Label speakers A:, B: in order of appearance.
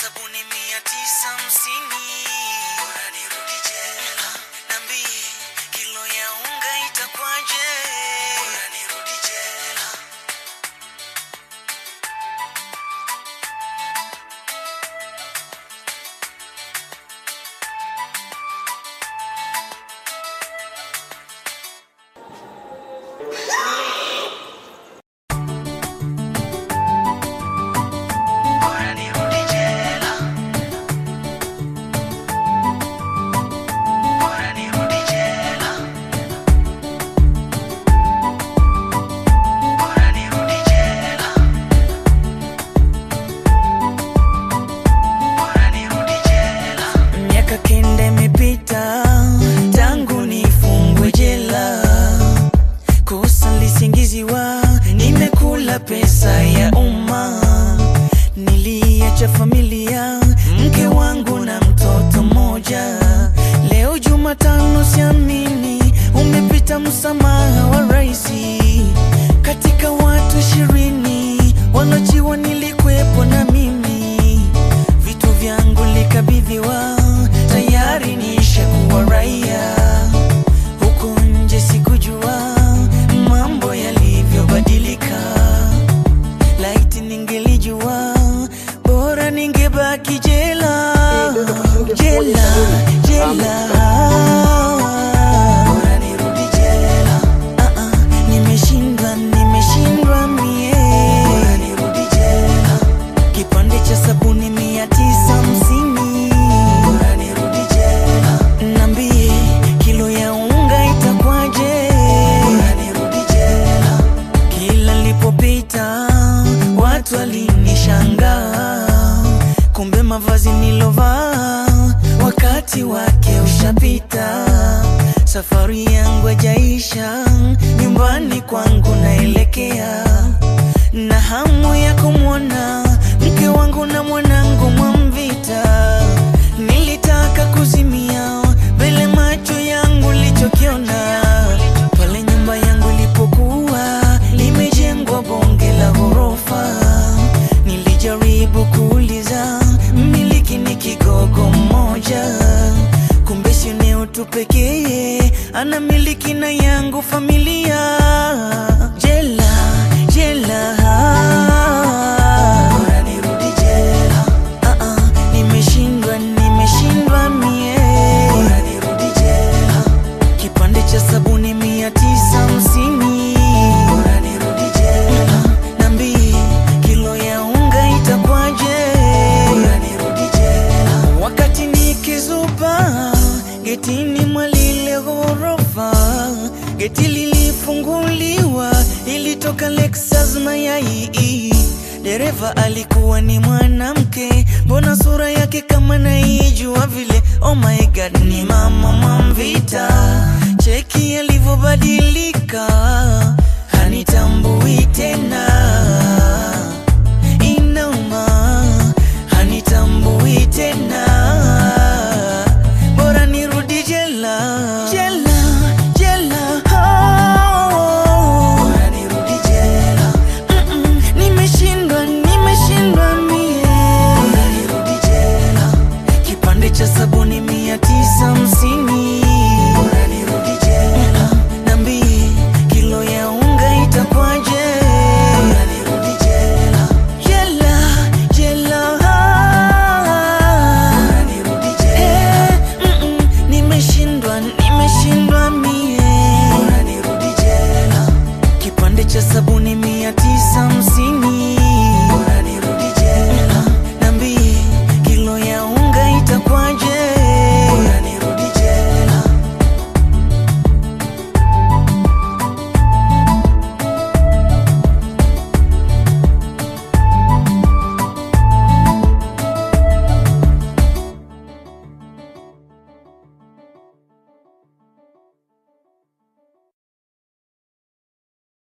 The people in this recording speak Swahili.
A: sabuni 950. Bora nirudi jela. Niambie kilo ya unga itakwaje? Bora nirudi jela. Nimekula pesa ya umma, niliacha familia, mke wangu na mtoto mmoja. Leo Jumatano siamini, umepita msamaha wa raisi. Katika watu 20 walochiwa nilikwepo na mimi. Vitu vyangu likabidhiwa, tayari nishakuwa raia. Huko nje sikujua mambo yalivyobadilika. Laiti ningelijua, bora ningebaki jela. Jela, jela. Bora nirudi jela. Nimeshindwa mie. Bora nirudi jela. Kipande cha sabuni 950. Bora nirudi jela. Niambie kilo ya unga itakwaje? Bora nirudi jela. Kila nilipopita watu walinishangaa, kumbe mavazi nilovaa wakati wake ushapita. Safari yangu haijaisha, nyumbani kwangu naelekea, na hamu ya kumwona mke wangu na mwanangu Mwamvita. Nilitaka kuzimia mbele macho yangu lichokiona pale nyumba yangu ilipokuwa limejengwa bonge la ghorofa. Nilijaribu kuuliza mmiliki ni kigogo mmoja, kumbe si eneo tu pekee, ana miliki na yangu familia. Jela, jela. Bora nirudi jela. Nimeshindwa mie. Bora nirudi jela. Kipande cha sabuni 950. Bora nirudi jela. Niambie kilo ya unga itakwaje? Bora nirudi jela. Wakati nikizupa getini mwa lile ghorofa, geti lilifunguliwa, ilitoka Lexus mayai. Dereva alikuwa ni mwanamke, mbona sura yake kama naijua vile. Oh my god, ni mama Mwamvita. Cheki alivyobadilika, hanitambui tena. Inauma, hanitambui tena. Bora nirudi jela. Jela, jela. Bora nirudi jela. Nimeshindwa mie. Bora nirudi jela. Kipande cha sabuni 950. Bora nirudi jela. Niambie kilo ya unga itakwaje? Bora nirudi jela. Jela, jela. Bora nirudi jela. Nimeshindwa mie. Bora nirudi jela. Kipande cha sabuni 950.